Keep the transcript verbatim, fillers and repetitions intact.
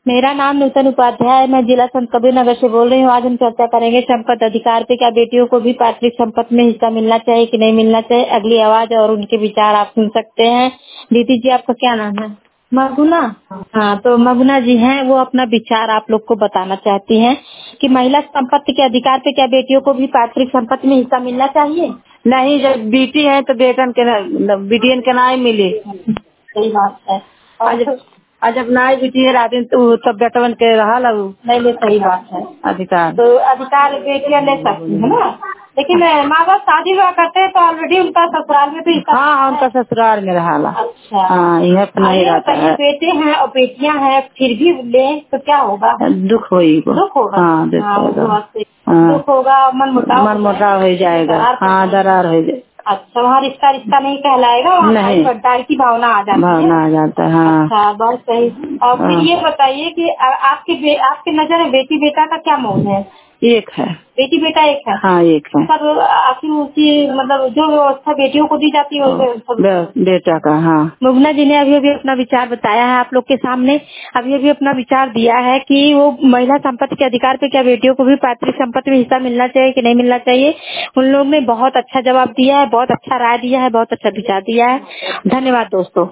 मेरा नाम नूतन उपाध्याय है। मैं जिला संत कबीर नगर से बोल रही हूँ। आज हम चर्चा करेंगे संपत्ति अधिकार पे। क्या बेटियों को भी पैतृक संपत्ति में हिस्सा मिलना चाहिए कि नहीं मिलना चाहिए। अगली आवाज और उनके विचार आप सुन सकते हैं। दीदी जी, आपका क्या नाम है? मगुना। हाँ, तो मगुना जी हैं, वो अपना विचार आप लोग को बताना चाहती हैं कि महिला संपत्ति के अधिकार पे क्या बेटियों को भी पैतृक संपत्ति में हिस्सा मिलना चाहिए। नहीं, जब बेटी है तो बेटन के न- बेटियन के ना ही मिले। सही बात है। आज और आज जब ना ही बेटी है रात तो तब बेटवन के रहा लगू नहीं ले, सही बात है। अधिकार। तो अधिकार बेटियां ले सकती है ना, लेकिन माँ बाप शादी विवाह करते हैं तो ऑलरेडी उनका ससुराल में भी हिस्सा। हाँ हाँ, उनका ससुराल में रहा ला। अच्छा, हाँ, यहाँ पे नहीं ये रहता बताइए, है। बेटे हैं और बेटियां हैं फिर भी ले तो क्या होगा? दुख होगा। दुख होगा। हाँ, दुख हाँ, वो तो होगा। बात सही। हाँ, दुख होगा, मन मुटाव मन मोटाव हो जाएगा। दरार पड़ हाँ, जाएगी। दरार हो जाए। अच्छा, वहाँ रिश्ता रिश्ता नहीं कहलाएगा, वहाँ भाई नहीं, बंटाई की भावना आ जाती है। भावना आ जाता है। हाँ। अच्छा, बहुत सही। और फिर हाँ, ये बताइए कि आ- आपकी बे- आपकी नजर में बेटी बेटा का क्या मोल है? एक है। बेटी बेटा एक है। हाँ, एक है। पर आखिर उसकी मतलब जो व्यवस्था बेटियों को दी जाती है उसे सब बे- बेटा का। हाँ, मुगना जी ने अभी अभी अपना विचार बताया है आप लोग के सामने। अभी अभी अपना विचार दिया है कि वो महिला संपत्ति के अधिकार पे क्या बेटियों को भी पैतृक संपत्ति में हिस्सा मिलना चाहिए कि नहीं मिलना चाहिए। उन लोग ने बहुत अच्छा जवाब दिया है, बहुत अच्छा राय दिया है, बहुत अच्छा विचार दिया है। धन्यवाद दोस्तों।